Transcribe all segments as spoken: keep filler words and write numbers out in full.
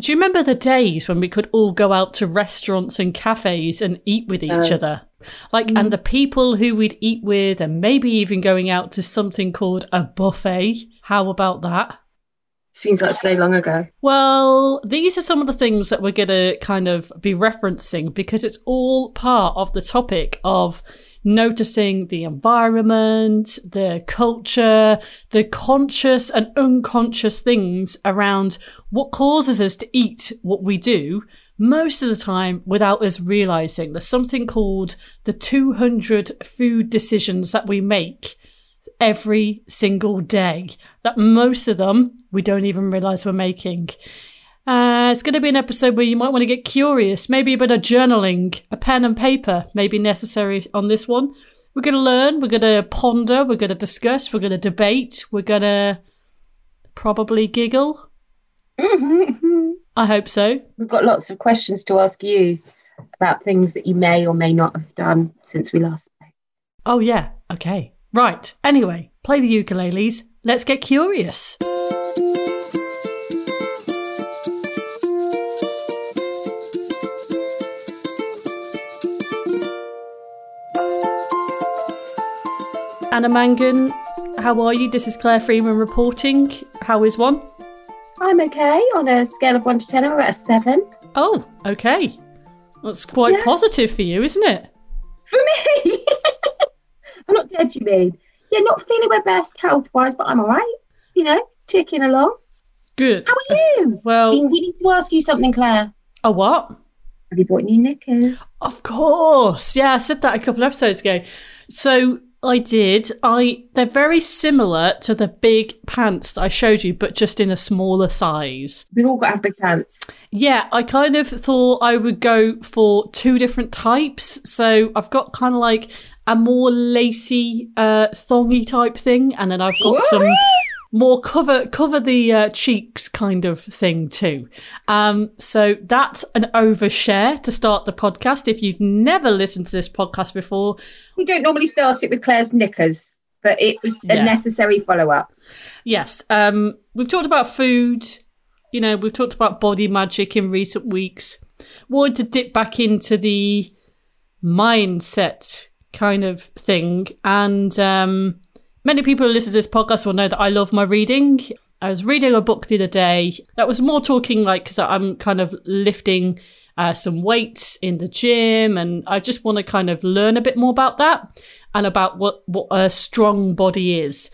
do you remember the days when we could all go out to restaurants and cafes and eat with each uh, other? Like, mm. and the people who we'd eat with, and maybe even going out to something called a buffet. How about that? Seems like so long ago. Well, these are some of the things that we're going to kind of be referencing because it's all part of the topic of noticing the environment, the culture, the conscious and unconscious things around what causes us to eat what we do, most of the time without us realising. There's something called the two hundred food decisions that we make every single day, that most of them we don't even realise we're making. Uh, it's going to be an episode where you might want to get curious. Maybe a bit of journaling, a pen and paper may be necessary on this one. We're going to learn, we're going to ponder, we're going to discuss, we're going to debate, we're going to probably giggle. Mm-hmm. I hope so. We've got lots of questions to ask you about things that you may or may not have done since we last spoke. Oh, yeah. Okay. Right. Anyway, play the ukuleles. Let's get curious. Anna Mangan, how are you? This is Claire Freeman reporting. How is one? I'm okay. On a scale of one to ten, I'm at a seven. Oh, okay. That's quite yeah. positive for you, isn't it? For me? I'm not dead, you mean? Yeah, not feeling my best health-wise, but I'm all right. You know, ticking along. Good. How are you? Well, we need to ask you something, Claire. A what? Have you bought new knickers? Of course. Yeah, I said that a couple of episodes ago. So I did. I they're very similar to the big pants that I showed you, but just in a smaller size. We've all got to have big pants. Yeah, I kind of thought I would go for two different types. So I've got kind of like a more lacy, uh, thongy type thing, and then I've got what? some more cover cover the uh, cheeks kind of thing too. Um, so that's an overshare to start the podcast. If you've never listened to this podcast before, we don't normally start it with Claire's knickers, but it was a yeah. necessary follow-up. Yes, um, we've talked about food. You know, we've talked about body magic in recent weeks. Wanted to dip back into the mindset kind of thing, and um, many people who listen to this podcast will know that I love my reading. I was reading a book the other day that was more talking like, because I'm kind of lifting uh, some weights in the gym, and I just want to kind of learn a bit more about that and about what, what a strong body is.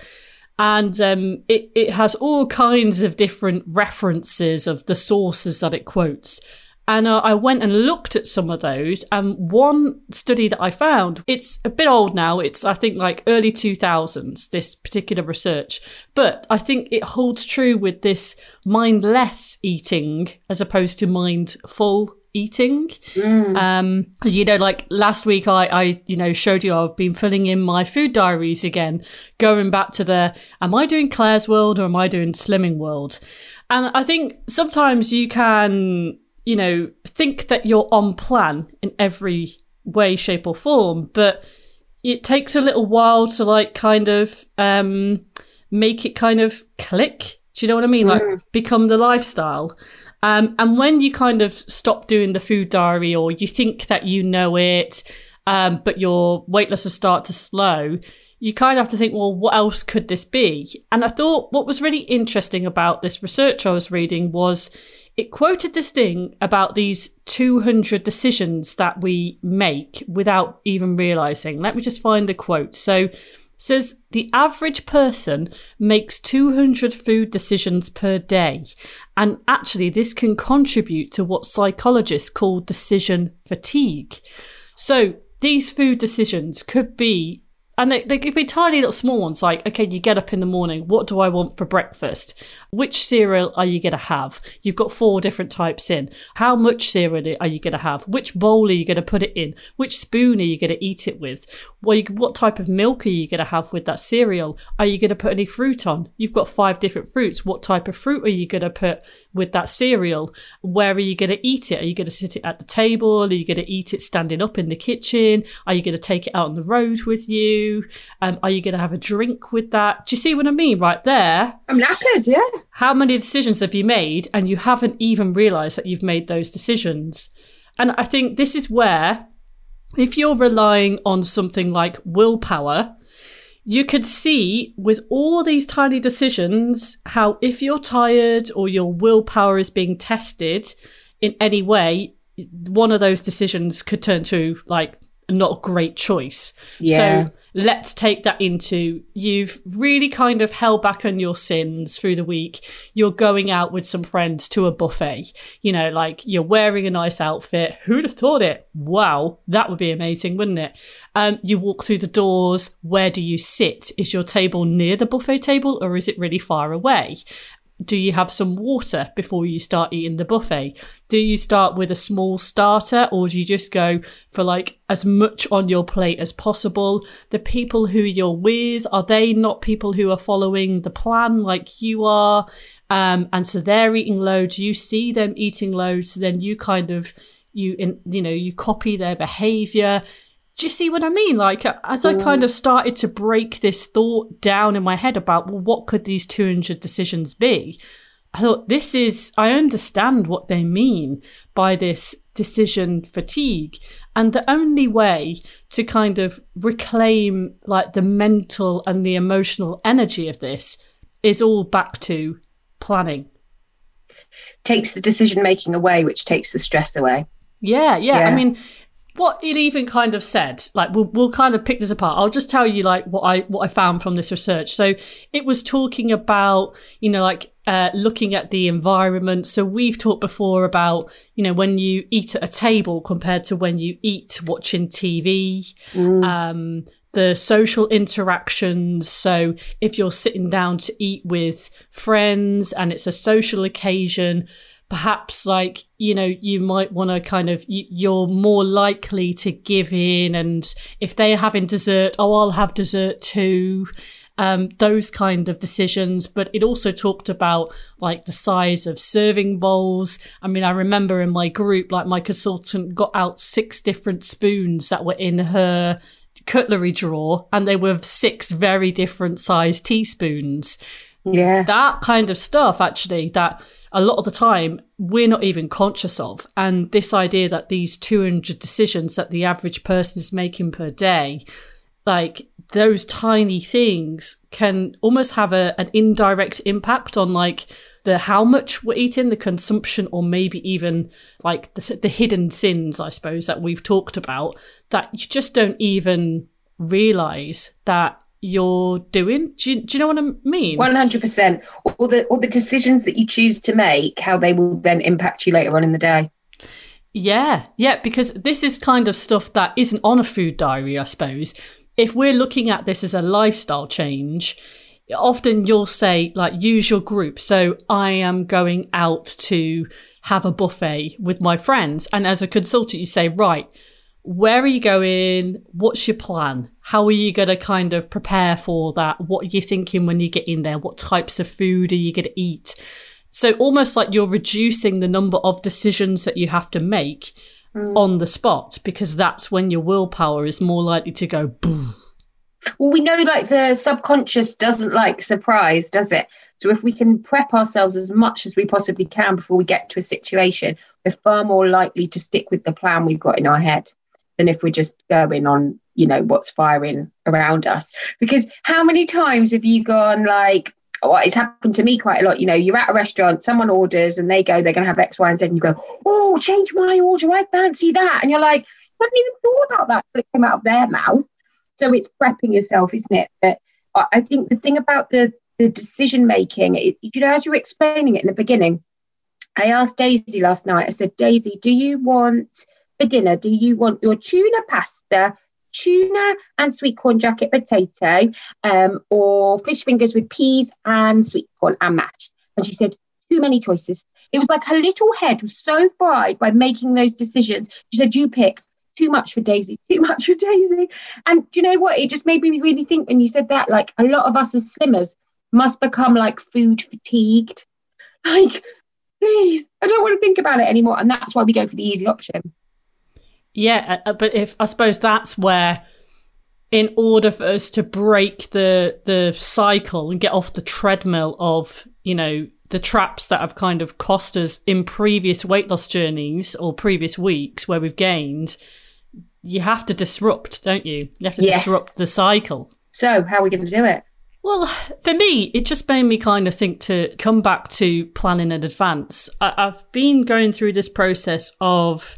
And um, it, it has all kinds of different references of the sources that it quotes. And uh, I went and looked at some of those, and one study that I found, it's a bit old now, it's I think like early two thousands, this particular research, but I think it holds true with this mindless eating as opposed to mindful eating. Mm. Um, you know, like last week I, I, you know, showed you I've been filling in my food diaries again, going back to the, am I doing Claire's World or am I doing Slimming World? And I think sometimes you can, you know, think that you're on plan in every way, shape or form, but it takes a little while to like kind of um, make it kind of click. Do you know what I mean? Like mm. become the lifestyle. Um, and when you kind of stop doing the food diary, or you think that you know it, um, but your weight loss will start to slow, you kind of have to think, well, what else could this be? And I thought what was really interesting about this research I was reading was it quoted this thing about these two hundred decisions that we make without even realising. Let me just find the quote. So it says, the average person makes two hundred food decisions per day. And actually, this can contribute to what psychologists call decision fatigue. So these food decisions could be, and they, they could be tiny little small ones, like, okay, you get up in the morning, what do I want for breakfast? Which cereal are you going to have? You've got four different types in. How much cereal are you going to have? Which bowl are you going to put it in? Which spoon are you going to eat it with? Well, you, what type of milk are you going to have with that cereal? Are you going to put any fruit on? You've got five different fruits. What type of fruit are you going to put with that cereal. Where are you going to eat it? Are you going to sit it at the table? Are you going to eat it standing up in the kitchen? Are you going to take it out on the road with you? Um, are you going to have a drink with that? Do you see what I mean right there? I'm knackered, yeah. How many decisions have you made and you haven't even realised that you've made those decisions? And I think this is where, if you're relying on something like willpower, you could see with all these tiny decisions how if you're tired or your willpower is being tested in any way, one of those decisions could turn to like not a great choice. Yeah. So let's take that into, you've really kind of held back on your sins through the week. You're going out with some friends to a buffet. You know, like you're wearing a nice outfit. Who'd have thought it? Wow, that would be amazing, wouldn't it? Um, you walk through the doors. Where do you sit? Is your table near the buffet table or is it really far away? Do you have some water before you start eating the buffet? Do you start with a small starter or do you just go for like as much on your plate as possible? The people who you're with, are they not people who are following the plan like you are? Um, and so they're eating loads. You see them eating loads. So then you kind of, you, in, you know, you copy their behavior. Do you see what I mean? Like, as I kind of started to break this thought down in my head about, well, what could these two hundred decisions be? I thought, this is, I understand what they mean by this decision fatigue. And the only way to kind of reclaim like the mental and the emotional energy of this is all back to planning. Takes the decision making away, which takes the stress away. Yeah, yeah. Yeah. I mean, what it even kind of said, like we'll we'll kind of pick this apart. I'll just tell you like what I what I found from this research. So it was talking about, you know, like uh, looking at the environment. So we've talked before about, you know, when you eat at a table compared to when you eat watching T V. Mm. Um, the social interactions. So if you're sitting down to eat with friends and it's a social occasion, perhaps like, you know, you might want to kind of, you're more likely to give in. And if they're having dessert, oh, I'll have dessert too. Um, those kind of decisions. But it also talked about like the size of serving bowls. I mean, I remember in my group, like my consultant got out six different spoons that were in her cutlery drawer and they were six very different sized teaspoons. Yeah. That kind of stuff, actually, that a lot of the time we're not even conscious of. And this idea that these two hundred decisions that the average person is making per day, like those tiny things can almost have a, an indirect impact on like the how much we're eating, the consumption, or maybe even like the, the hidden sins, I suppose, that we've talked about, that you just don't even realize that you're doing. Do you, do you know what I mean? one hundred percent. All the all the decisions that you choose to make, how they will then impact you later on in the day. Yeah, yeah, because this is kind of stuff that isn't on a food diary, I suppose. If we're looking at this as a lifestyle change, often you'll say, like, use your group. So I am going out to have a buffet with my friends. And as a consultant, you say, right, where are you going? What's your plan? How are you going to kind of prepare for that? What are you thinking when you get in there? What types of food are you going to eat? So almost like you're reducing the number of decisions that you have to make mm. on the spot, because that's when your willpower is more likely to go boom. Well, we know like the subconscious doesn't like surprise, does it? So if we can prep ourselves as much as we possibly can before we get to a situation, we're far more likely to stick with the plan we've got in our head than if we're just going on, you know, what's firing around us. Because how many times have you gone like, oh, it's happened to me quite a lot, you know, you're at a restaurant, someone orders and they go, they're going to have X, Y, and Z, and you go, oh, change my order, I fancy that. And you're like, I hadn't even thought about that till it came out of their mouth. So it's prepping yourself, isn't it? But I think the thing about the, the decision making, it, you know, as you were explaining it in the beginning, I asked Daisy last night, I said, Daisy, do you want for dinner, do you want your tuna pasta, tuna and sweet corn jacket potato, um, or fish fingers with peas and sweet corn and mash? And she said, too many choices. It was like her little head was so fried by making those decisions. She said, you pick. Too much for Daisy, too much for Daisy. And do you know what? It just made me really think when you said that, like a lot of us as slimmers must become like food fatigued. Like Please, I don't want to think about it anymore. And that's why we go for the easy option. Yeah, uh, but if I suppose that's where, in order for us to break the the cycle and get off the treadmill of, you know, the traps that have kind of cost us in previous weight loss journeys or previous weeks where we've gained, you have to disrupt, don't you? You have to yes. disrupt the cycle. So how are we going to do it? Well, for me, it just made me kind of think to come back to planning in advance. I, I've been going through this process of,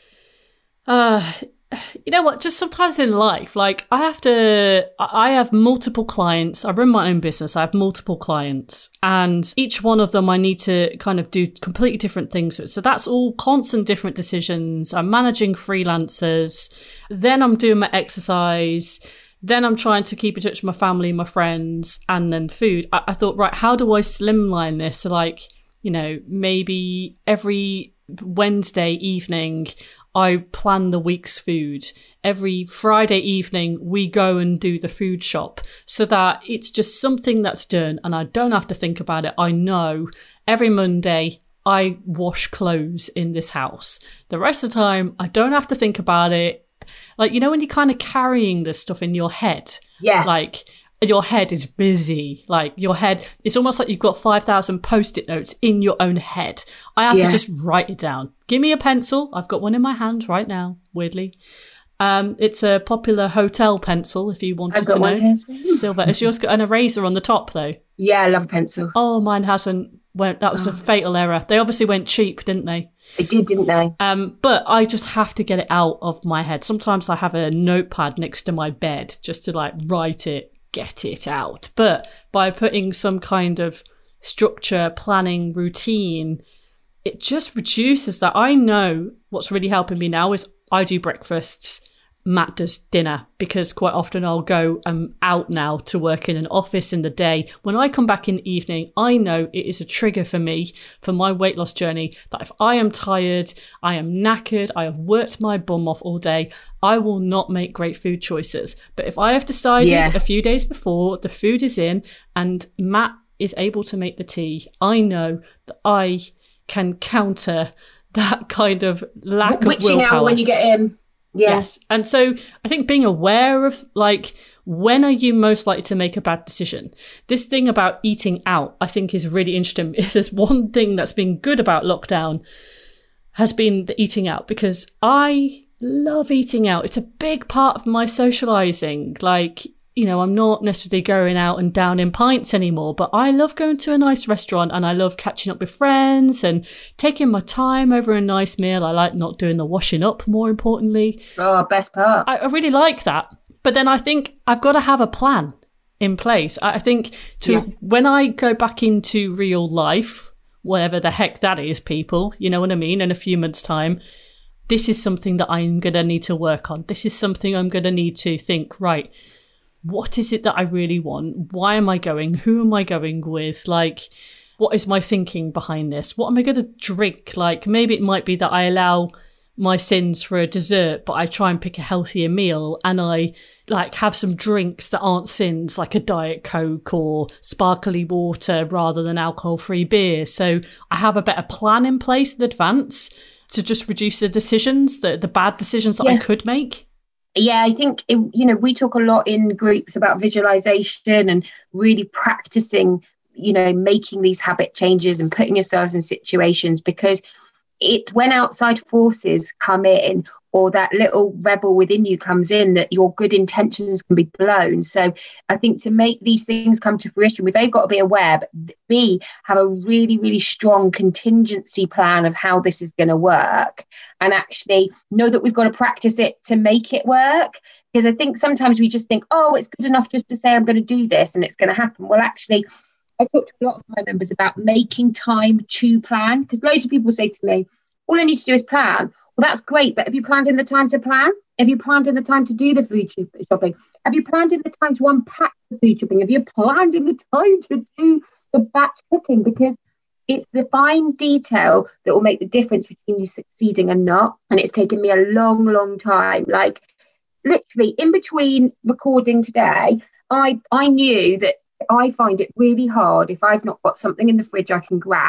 uh, you know what, just sometimes in life, like I have to, I have multiple clients. I run my own business. I have multiple clients, and each one of them I need to kind of do completely different things with. So that's all constant different decisions. I'm managing freelancers. Then I'm doing my exercise. Then I'm trying to keep in touch with my family, my friends, and then food. I, I thought, right, how do I slimline this? So like, you know, maybe every Wednesday evening, I plan the week's food. Every Friday evening, we go and do the food shop so that it's just something that's done and I don't have to think about it. I know every Monday I wash clothes in this house. The rest of the time, I don't have to think about it. Like, you know, when you're kind of carrying this stuff in your head, yeah, like your head is busy, like your head, it's almost like you've got five thousand post-it notes in your own head. I have yeah. to just write it down. Give me a pencil. I've got one in my hand right now, weirdly. Um, it's a popular hotel pencil, if you wanted I've got to one know. here. Silver. Has yours got an eraser on the top, though? Yeah, I love a pencil. Oh, mine hasn't. Went, that was oh. a fatal error. They obviously went cheap, didn't they? They did, didn't they? Um, but I just have to get it out of my head. Sometimes I have a notepad next to my bed just to like write it, get it out. But by putting some kind of structure, planning, routine, it just reduces that. I know what's really helping me now is I do breakfasts. Matt does dinner, because quite often I'll go um, out now to work in an office in the day. When I come back in the evening, I know it is a trigger for me for my weight loss journey that if I am tired, I am knackered, I have worked my bum off all day, I will not make great food choices. But if I have decided yeah. a few days before the food is in and Matt is able to make the tea, I know that I can counter that kind of lack w- of willpower. Witching hour when you get in. Yeah. Yes. And so I think being aware of, like, when are you most likely to make a bad decision? This thing about eating out, I think, is really interesting. If there's one thing that's been good about lockdown, has been the eating out, because I love eating out. It's a big part of my socializing. Like, you know, I'm not necessarily going out and down in pints anymore, but I love going to a nice restaurant and I love catching up with friends and taking my time over a nice meal. I like not doing the washing up, more importantly. Oh, best part. I, I really like that. But then I think I've got to have a plan in place. I, I think to yeah. when I go back into real life, whatever the heck that is, people, you know what I mean, in a few months' time, this is something that I'm going to need to work on. This is something I'm going to need to think, right, what is it that I really want? Why am I going? Who am I going with? Like, what is my thinking behind this? What am I going to drink? Like, maybe it might be that I allow my sins for a dessert, but I try and pick a healthier meal and I like have some drinks that aren't sins, like a Diet Coke or sparkly water rather than alcohol-free beer. So I have a better plan in place in advance to just reduce the decisions, the, the bad decisions that yeah. I could make. Yeah, I think, it, you know, we talk a lot in groups about visualization and really practicing, you know, making these habit changes and putting yourselves in situations, because it's when outside forces come in or that little rebel within you comes in that your good intentions can be blown. So I think to make these things come to fruition, we've A, got to be aware, but B, have a really, really strong contingency plan of how this is going to work, and actually know that we've got to practice it to make it work. Because I think sometimes we just think, oh, it's good enough just to say I'm going to do this and it's going to happen. Well, actually, I talk to a lot of my members about making time to plan, because loads of people say to me, all I need to do is plan. Well, that's great, but have you planned in the time to plan? Have you planned in the time to do the food shopping? Have you planned in the time to unpack the food shopping? Have you planned in the time to do the batch cooking? Because it's the fine detail that will make the difference between you succeeding and not. And it's taken me a long, long time. Like, literally, in between recording today, I, I knew that I find it really hard if I've not got something in the fridge I can grab.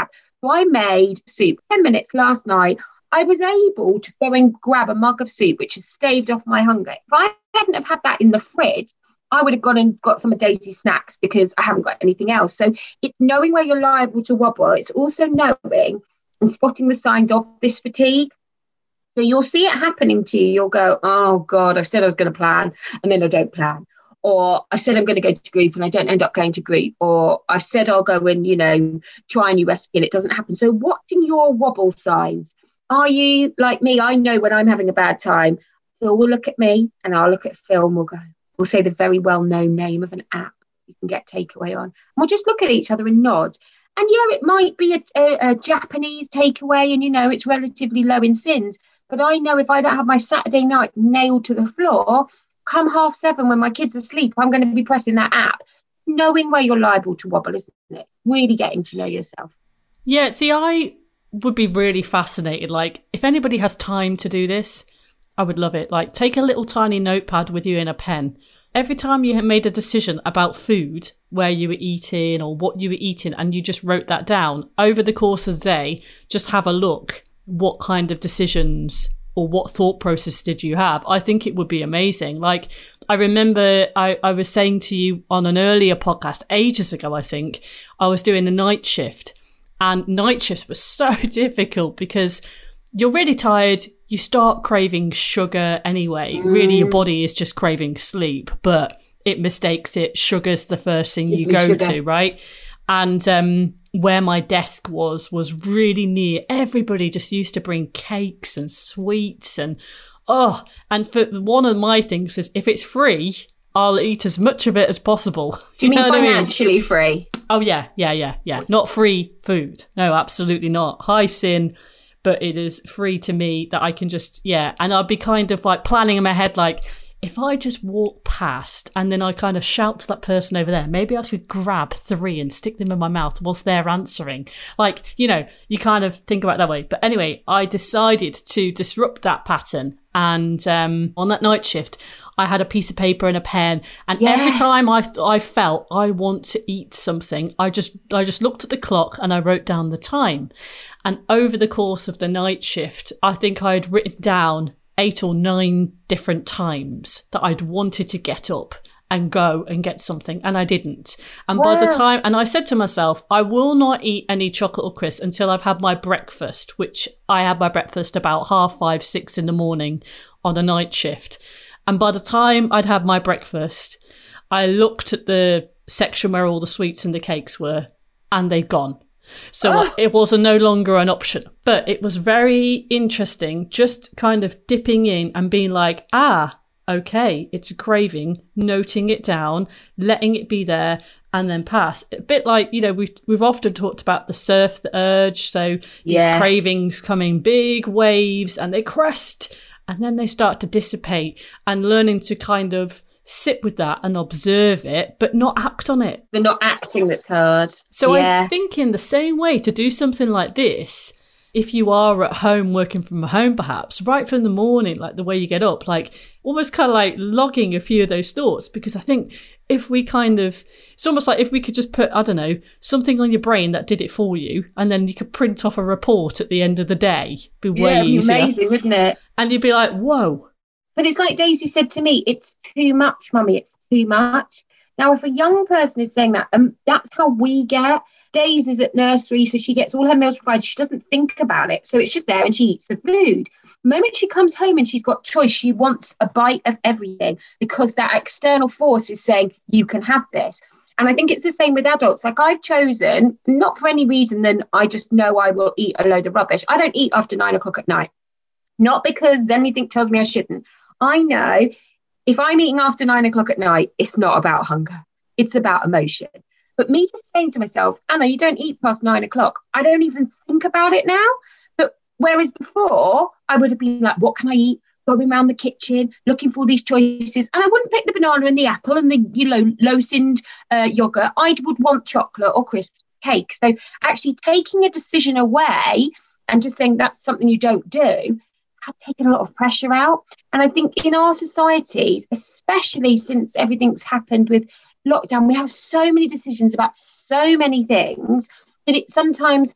So I made soup ten minutes last night. I was able to go and grab a mug of soup, which has staved off my hunger. If I hadn't have had that in the fridge, I would have gone and got some of Daisy's snacks because I haven't got anything else. So it's knowing where you're liable to wobble. It's also knowing and spotting the signs of this fatigue. So you'll see it happening to you. You'll go, oh God, I've said I was going to plan and then I don't plan. Or I said I'm going to go to group and I don't end up going to group. Or I've said I'll go and, you know, try a new recipe and it doesn't happen. So watching your wobble signs. Are you like me? I know when I'm having a bad time, Phil will look at me and I'll look at Phil and we'll go, we'll say the very well-known name of an app you can get takeaway on. And we'll just look at each other and nod. And yeah, it might be a, a, a Japanese takeaway and, you know, it's relatively low in sins. But I know if I don't have my Saturday night nailed to the floor, come half seven when my kids are asleep, I'm going to be pressing that app. Knowing where you're liable to wobble, isn't it? Really getting to know yourself. Yeah, see, I would be really fascinated. Like, if anybody has time to do this, I would love it. Like, take a little tiny notepad with you and a pen. Every time you had made a decision about food, where you were eating or what you were eating, and you just wrote that down, over the course of the day, just have a look. What kind of decisions or what thought process did you have? I think it would be amazing. Like, I remember I, I was saying to you on an earlier podcast ages ago, I think, I was doing a night shift. And night shifts were so difficult because you're really tired. You start craving sugar anyway. Mm. Really, your body is just craving sleep, but it mistakes it. Sugar's the first thing you go sugar. to, right? And um, where my desk was, was really near. Everybody just used to bring cakes and sweets and, oh, and for one of my things is if it's free, I'll eat as much of it as possible. Do you, you mean financially I mean? free? Oh, yeah, yeah, yeah, yeah. Not free food. No, absolutely not. High sin, but it is free to me that I can just, yeah. And I'll be kind of like planning in my head, like, if I just walk past and then I kind of shout to that person over there, maybe I could grab three and stick them in my mouth whilst they're answering. Like, you know, you kind of think about it that way. But anyway, I decided to disrupt that pattern. And um, on that night shift, I had a piece of paper and a pen. And yeah. every time I th- I felt I want to eat something, I just I just looked at the clock and I wrote down the time. And over the course of the night shift, I think I had written down eight or nine different times that I'd wanted to get up and go and get something, and I didn't. And wow. by the time, and I said to myself, I will not eat any chocolate or crisps until I've had my breakfast, which I had my breakfast about half five, six in the morning on a night shift. And by the time I'd had my breakfast, I looked at the section where all the sweets and the cakes were, and they'd gone. So oh. it was a no longer an option. But it was very interesting just kind of dipping in and being like, ah, okay, it's a craving, noting it down, letting it be there, and then pass. A bit like, you know, we've, we've often talked about the surf, the urge. So these yes. cravings come in big waves and they crest and then they start to dissipate, and learning to kind of sit with that and observe it, but not act on it. The not acting that's hard. So yeah. I think in the same way, to do something like this, if you are at home working from home, perhaps right from the morning, like the way you get up, like almost kind of like logging a few of those thoughts, because I think if we kind of, it's almost like if we could just put, I don't know, something on your brain that did it for you, and then you could print off a report at the end of the day. Be way yeah, easier. Amazing, wouldn't it? And you'd be like, whoa. But it's like Daisy said to me, it's too much, mummy, it's too much. Now, if a young person is saying that, um, that's how we get. Daisy's at nursery, so she gets all her meals provided. She doesn't think about it. So it's just there and she eats the food. The moment she comes home and she's got choice, she wants a bite of everything because that external force is saying, you can have this. And I think it's the same with adults. Like I've chosen, not for any reason than I just know I will eat a load of rubbish. I don't eat after nine o'clock at night. Not because anything tells me I shouldn't. I know if I'm eating after nine o'clock at night, it's not about hunger. It's about emotion. But me just saying to myself, Anna, you don't eat past nine o'clock. I don't even think about it now. But whereas before, I would have been like, what can I eat? Going around the kitchen, looking for these choices. And I wouldn't pick the banana and the apple and the, you know, low-sinned uh, yogurt. I would want chocolate or crisp cake. So actually taking a decision away and just saying that's something you don't do has taken a lot of pressure out. And I think in our societies, especially since everything's happened with lockdown, we have so many decisions about so many things that it sometimes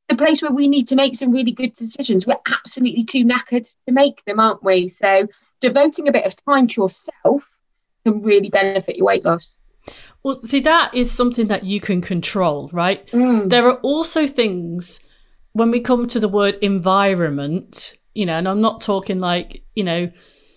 the place where we need to make some really good decisions. We're absolutely too knackered to make them, aren't we? So devoting a bit of time to yourself can really benefit your weight loss. Well, see, that is something that you can control, right? Mm. There are also things, when we come to the word environment, you know, and I'm not talking like, you know,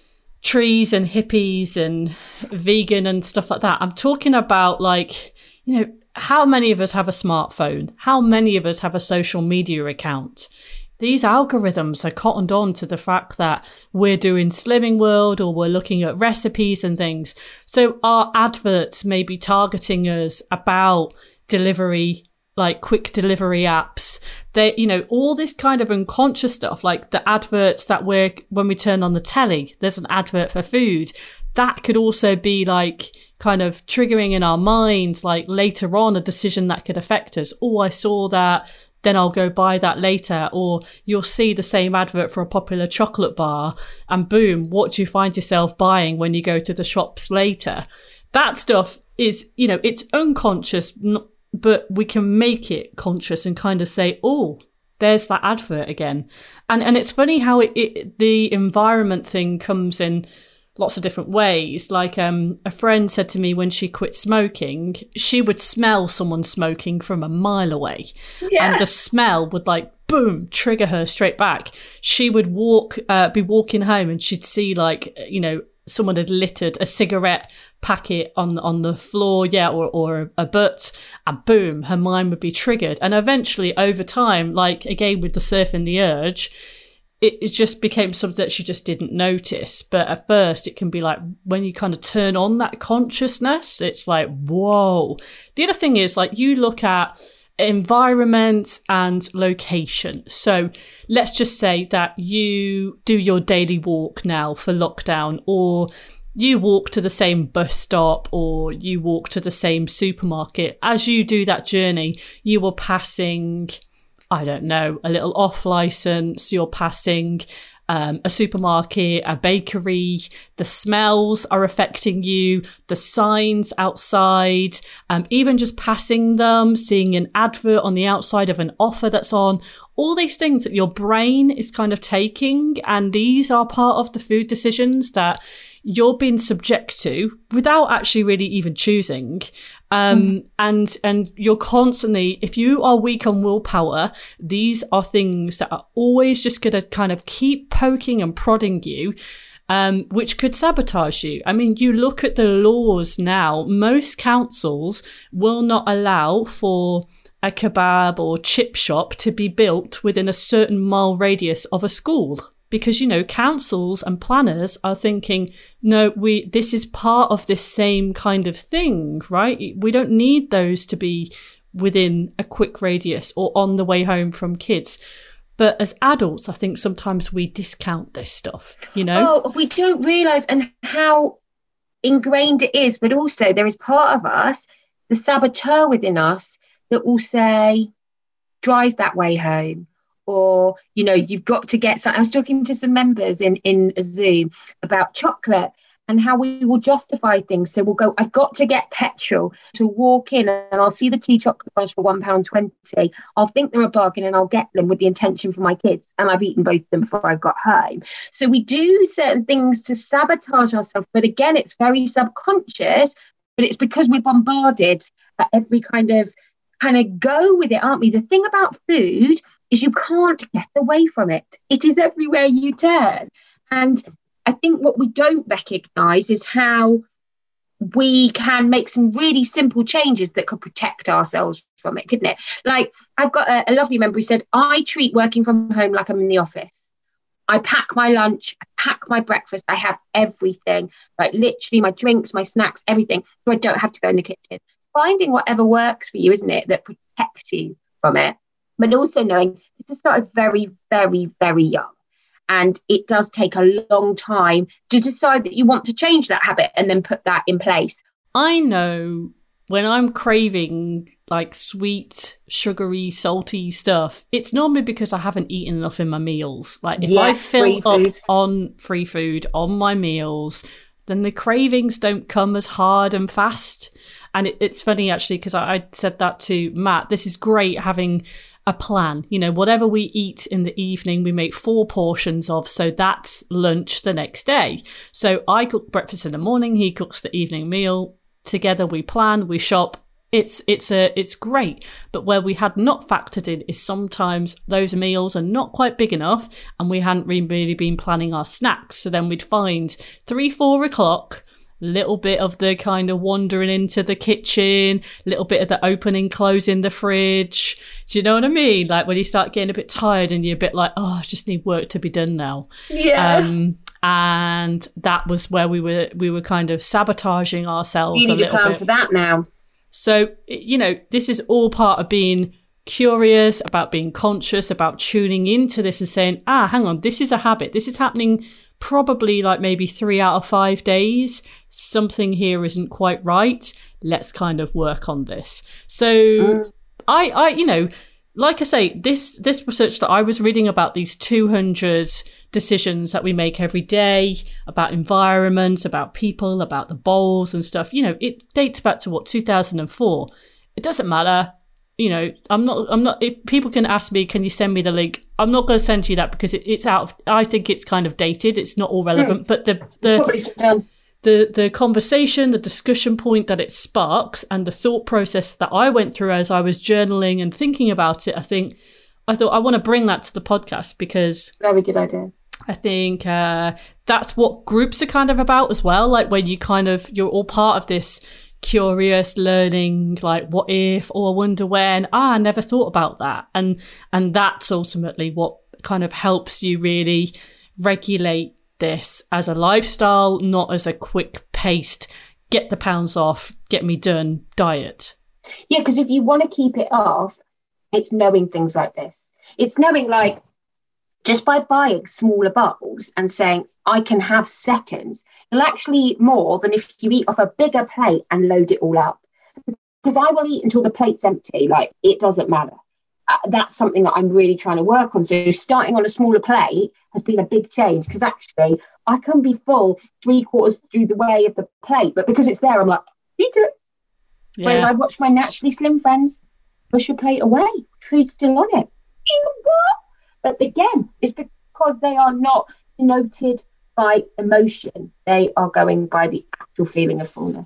trees and hippies and vegan and stuff like that. I'm talking about like, you know, how many of us have a smartphone? How many of us have a social media account? These algorithms are cottoned on to the fact that we're doing Slimming World or we're looking at recipes and things. So our adverts may be targeting us about delivery, like quick delivery apps. They, you know, all this kind of unconscious stuff, like the adverts that we're, when we turn on the telly, there's an advert for food. That could also be like kind of triggering in our minds, like later on a decision that could affect us. Oh, I saw that, then I'll go buy that later. Or you'll see the same advert for a popular chocolate bar and boom, what do you find yourself buying when you go to the shops later? That stuff is, you know, it's unconscious, but we can make it conscious and kind of say, oh, there's that advert again. And and it's funny how it, it the environment thing comes in lots of different ways. Like um, a friend said to me when she quit smoking, she would smell someone smoking from a mile away. Yeah. And the smell would like, boom, trigger her straight back. She would walk, uh, be walking home and she'd see like, you know, someone had littered a cigarette packet on on the floor, yeah, or, or a butt, and boom, her mind would be triggered. And eventually over time, like again with the surfing the urge, it, it just became something that she just didn't notice. But at first it can be like when you kind of turn on that consciousness, it's like, whoa. The other thing is like you look at environment and location. So let's just say that you do your daily walk now for lockdown, or you walk to the same bus stop, or you walk to the same supermarket. As you do that journey, you are passing, I don't know, a little off license, you're passing um, a supermarket, a bakery, the smells are affecting you, the signs outside, um, even just passing them, seeing an advert on the outside of an offer that's on, all these things that your brain is kind of taking, and these are part of the food decisions that you're being subject to without actually really even choosing. Um, mm. and, and you're constantly, if you are weak on willpower, these are things that are always just going to kind of keep poking and prodding you, um, which could sabotage you. I mean, you look at the laws now, most councils will not allow for a kebab or chip shop to be built within a certain mile radius of a school. Because, you know, councils and planners are thinking, no, we, this is part of this same kind of thing, right? We don't need those to be within a quick radius or on the way home from kids. But as adults, I think sometimes we discount this stuff, you know? Oh, we don't realise and how ingrained it is. But also there is part of us, the saboteur within us, that will say, drive that way home. Or, you know, you've got to get some. I was talking to some members in, in a Zoom about chocolate and how we will justify things. So we'll go, I've got to get petrol to walk in and I'll see the two chocolate bars for one pound twenty. I'll think they're a bargain and I'll get them with the intention for my kids. And I've eaten both of them before I've got home. So we do certain things to sabotage ourselves. But again, it's very subconscious, but it's because we're bombarded at every kind of, kind of go with it, aren't we? The thing about food is you can't get away from it. It is everywhere you turn. And I think what we don't recognise is how we can make some really simple changes that could protect ourselves from it, couldn't it? Like, I've got a, a lovely member who said, I treat working from home like I'm in the office. I pack my lunch, I pack my breakfast, I have everything, like literally my drinks, my snacks, everything, so I don't have to go in the kitchen. Finding whatever works for you, isn't it, that protects you from it. But also knowing this started very, very, very young. And it does take a long time to decide that you want to change that habit and then put that in place. I know when I'm craving like sweet, sugary, salty stuff, it's normally because I haven't eaten enough in my meals. Like if yes, I fill up on free food, on my meals, then the cravings don't come as hard and fast. And it, it's funny actually, because I, I said that to Matt. This is great having a plan. You know, whatever we eat in the evening, we make four portions of. So that's lunch the next day. So I cook breakfast in the morning. He cooks the evening meal. Together we plan, we shop. It's it's a it's great. But where we had not factored in is sometimes those meals are not quite big enough, and we hadn't really been planning our snacks. So then we'd find three, four o'clock. Little bit of the kind of wandering into the kitchen, little bit of the opening, closing the fridge. Do you know what I mean? Like when you start getting a bit tired and you're a bit like, oh, I just need work to be done now. Yeah. Um, and that was where we were, we were kind of sabotaging ourselves. You need a a plan bit. for that now. So, you know, this is all part of being curious, about being conscious, about tuning into this and saying, ah, hang on, this is a habit. This is happening probably like maybe three out of five days. Something here isn't quite right. Let's kind of work on this. So mm. I, I, you know, like I say, this, this research that I was reading about these two hundred decisions that we make every day about environments, about people, about the bowls and stuff, you know, it dates back to what, two thousand four. It doesn't matter. You know, I'm not, I'm not, if people can ask me, can you send me the link? I'm not going to send you that because it, it's out of, I think it's kind of dated. It's not all relevant, mm. but the, the, the, the conversation, the discussion point that it sparks and the thought process that I went through as I was journaling and thinking about it, I think, I thought I want to bring that to the podcast because very good idea. I think, uh, that's what groups are kind of about as well. Like when you kind of, you're all part of this curious learning, like what if, or I wonder when, ah, I never thought about that. And, and that's ultimately what kind of helps you really regulate this as a lifestyle, not as a quick paced, get the pounds off, get me done diet. Yeah. Cause if you want to keep it off, it's knowing things like this. It's knowing like just by buying smaller bowls and saying, I can have seconds, you'll actually eat more than if you eat off a bigger plate and load it all up. Because I will eat until the plate's empty, like it doesn't matter. Uh, that's something that I'm really trying to work on. So starting on a smaller plate has been a big change because actually I can be full three quarters through the way of the plate, but because it's there, I'm like, eat it. Yeah. Whereas I watch my naturally slim friends push a plate away, food's still on it. What? But again, it's because they are not denoted by emotion. They are going by the actual feeling of fullness.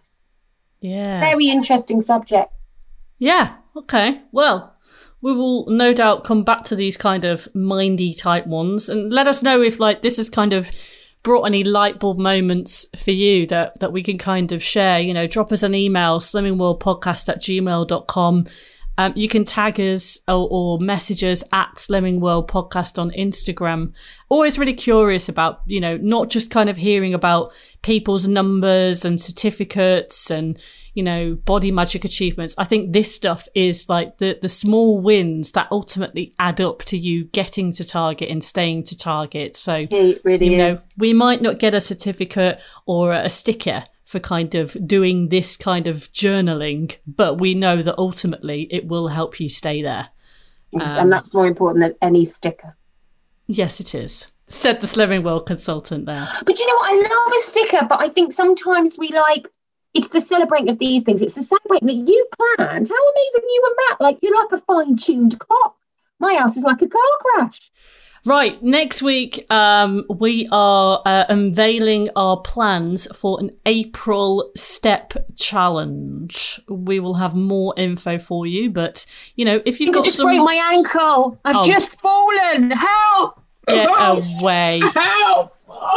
Yeah. Very interesting subject. Yeah. Okay. Well, we will no doubt come back to these kind of mindy type ones and let us know if like this has kind of brought any light bulb moments for you that, that we can kind of share. You know, drop us an email, slimmingworldpodcast at gmail dot com. Um, you can tag us or, or message us at Slimming World Podcast on Instagram. Always really curious about, you know, not just kind of hearing about people's numbers and certificates and, you know, body magic achievements. I think this stuff is like the, the small wins that ultimately add up to you getting to target and staying to target. So, it really you know, is. We might not get a certificate or a sticker for kind of doing this kind of journaling, but we know that ultimately it will help you stay there. Um, and that's more important than any sticker. Yes, it is. Said the Slimming World consultant there. But you know what? I love a sticker, but I think sometimes we like, it's the celebrating of these things. It's the celebrating that you planned. How amazing you and Matt. Like, you're like a fine-tuned clock. My house is like a car crash. Right, next week um, we are uh, unveiling our plans for an April step challenge. We will have more info for you, but you know, if you've you got just some, break my ankle. I've oh. just fallen. Help! Get Help! away! Help!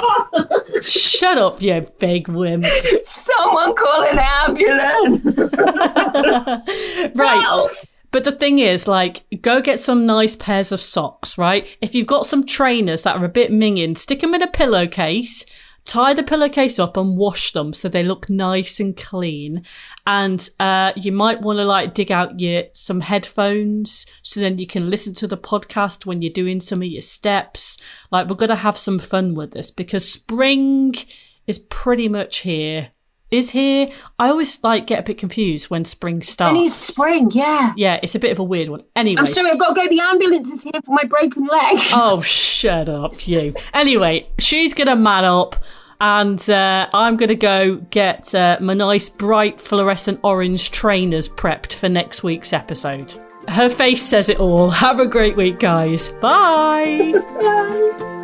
Shut up, you big wimp! Someone call an ambulance! Right. Help! But the thing is, like, go get some nice pairs of socks, right? If you've got some trainers that are a bit minging, stick them in a pillowcase, tie the pillowcase up and wash them so they look nice and clean. And uh, you might want to, like, dig out your some headphones so then you can listen to the podcast when you're doing some of your steps. Like, we're going to have some fun with this because spring is pretty much here. Is here. I always like get a bit confused when spring starts. It is spring, yeah. Yeah, it's a bit of a weird one. Anyway. I'm sorry, I've got to go. The ambulance is here for my broken leg. Oh, shut up, you. Anyway, she's going to man up and uh, I'm going to go get uh, my nice bright fluorescent orange trainers prepped for next week's episode. Her face says it all. Have a great week, guys. Bye. Bye.